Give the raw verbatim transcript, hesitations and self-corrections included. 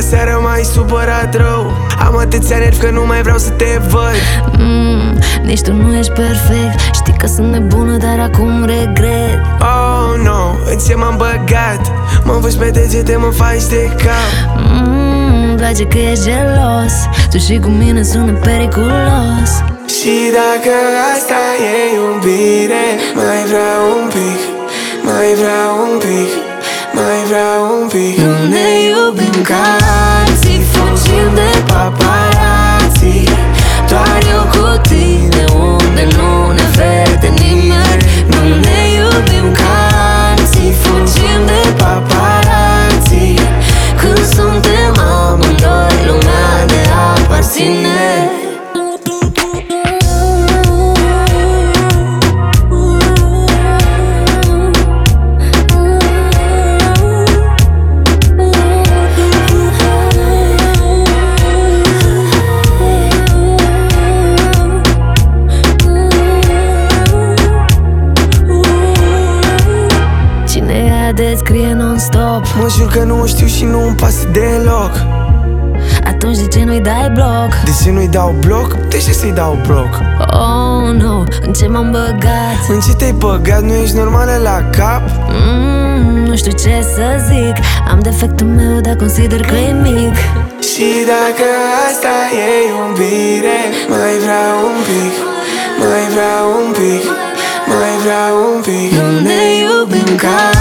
Aseară m-ai supărat rău. Am atâția nervi că nu mai vreau să te văd. mm, Nici tu nu ești perfect. Știi că sunt nebună, dar acum regret. Oh, no, în ce m-am băgat? Mă văd pe degete, mă faci de cap. mm, Îmi place că ești gelos. Tu și cu mine sună periculos. Și dacă asta e iubire, mai vreau un pic, mai vreau un pic, mai vreau un pic. Nu ne iubim ca alții, fugim de paparazzi. Doar eu cu tine, unde nu ne vede nimeni. Nu ne iubim ca alții, fugim de paparazzi. Când suntem amândoi, lumea ne aparține. Scrie non-stop. Mă jur că nu știu și nu-mi pasă deloc. Atunci de ce nu-i dai bloc? De ce nu-i dau bloc? De ce să-i dau bloc? Oh, no, în ce m-am băgat? În ce te-ai băgat? Nu ești normală la cap? mm, Nu știu ce să zic. Am defectul meu, dar consider că e mic. Și dacă asta e iubire, mai vreau un pic, mai vreau un pic, mai vreau un pic. Nu ne iubim ca